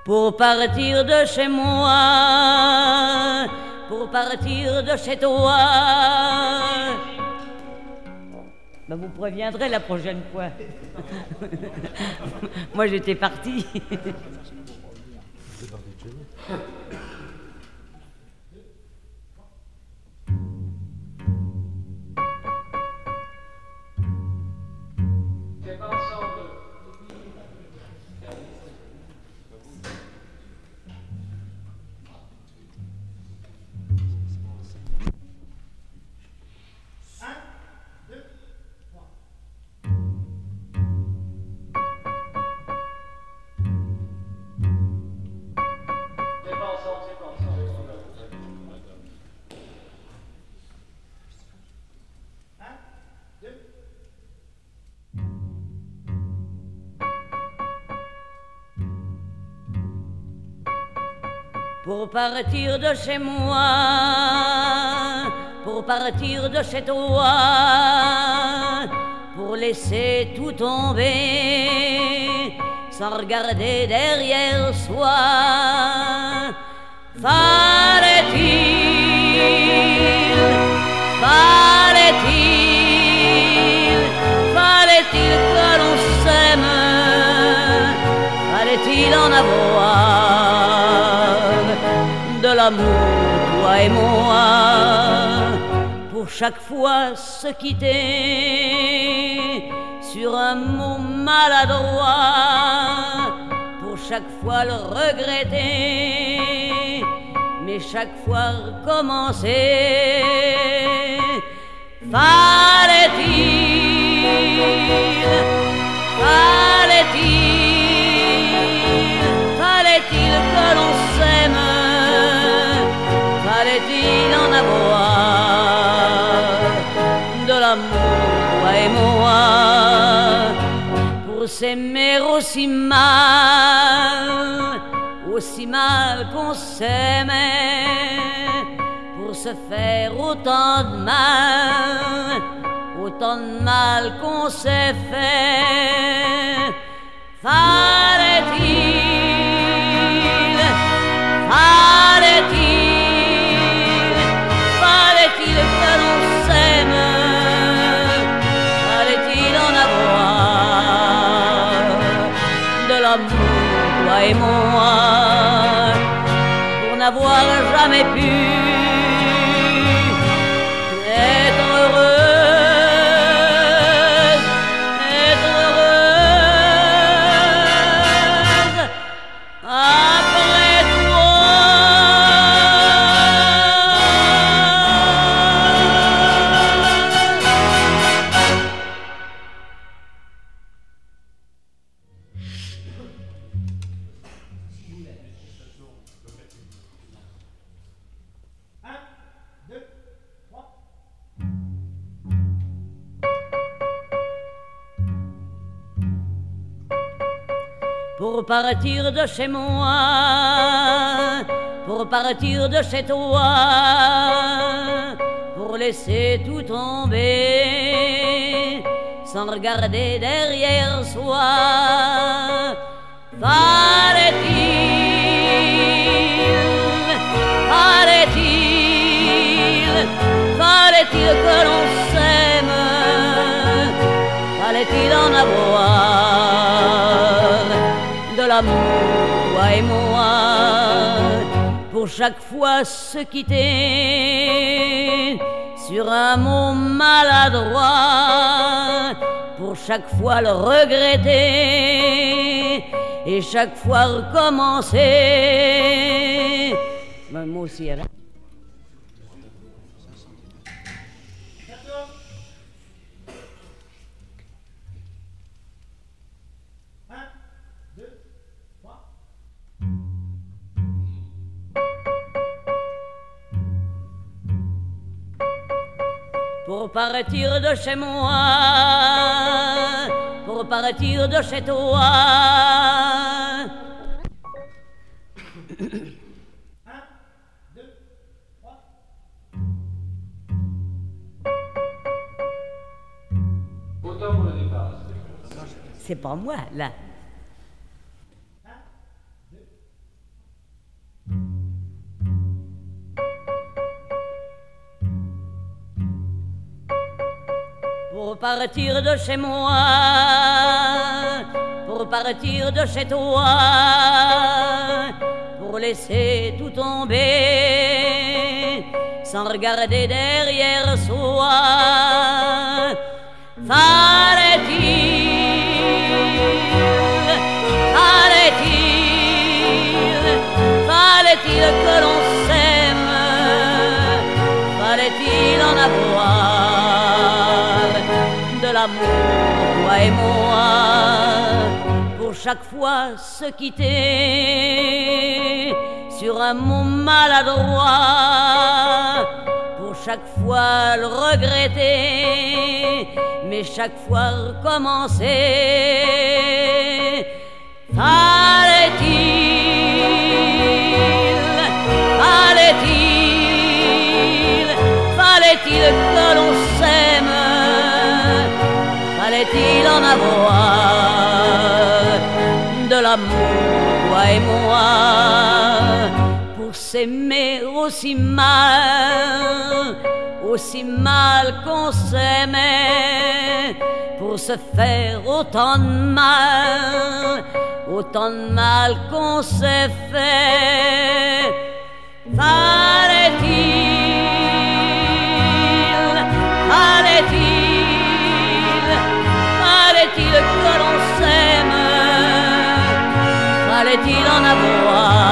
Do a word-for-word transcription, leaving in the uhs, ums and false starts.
pour partir de chez moi, pour partir de chez toi. Ben vous préviendrez la prochaine fois. Moi j'étais partie. Pour partir de chez moi, pour partir de chez toi, pour laisser tout tomber, sans regarder derrière soi, fallait-il, fallait-il, fallait-il que l'on s'aime, fallait-il en avoir de l'amour, toi et moi, pour chaque fois se quitter sur un mot maladroit, pour chaque fois le regretter, mais chaque fois recommencer. Fallait-il, fallait-il, fallait-il que l'on s'aime, fallait-il en avoir de l'amour, toi et moi, pour s'aimer aussi mal, aussi mal qu'on s'aimait, pour se faire autant de mal, autant de mal qu'on s'est fait. Fallait-il, fallait-il, fallait-il que l'on s'aime, fallait-il en avoir de l'amour, toi et moi, pour n'avoir jamais pu être heureux. Pour partir de chez moi, pour partir de chez toi, pour laisser tout tomber, sans regarder derrière soi, fallait-il, fallait-il, fallait-il que l'on s'aime, fallait-il en avoir de l'amour, toi et moi, pour chaque fois se quitter sur un mot maladroit, pour chaque fois le regretter et chaque fois recommencer. Ben, moi aussi, alors. Pour partir de chez moi, pour partir de chez toi. Un, deux, trois. Autant pour le départ. C'est pas moi, là. Un, deux, pour partir de chez moi, pour partir de chez toi, pour laisser tout tomber, sans regarder derrière soi. Fallait-il, fallait-il, fallait-il que l'on s'aime, fallait-il en avoir de l'amour, toi et moi, pour chaque fois se quitter sur un mot maladroit, pour chaque fois le regretter, mais chaque fois recommencer. Fallait-il, fallait-il, fallait-il que l'on s'aime, fallait-il en avoir de l'amour, toi et moi, pour s'aimer aussi mal, aussi mal qu'on s'aimait, pour se faire autant de mal, autant de mal qu'on s'est fait. Fallait-il, fallait-il, fallait-il que l'on s'aime, fallait-il en avoir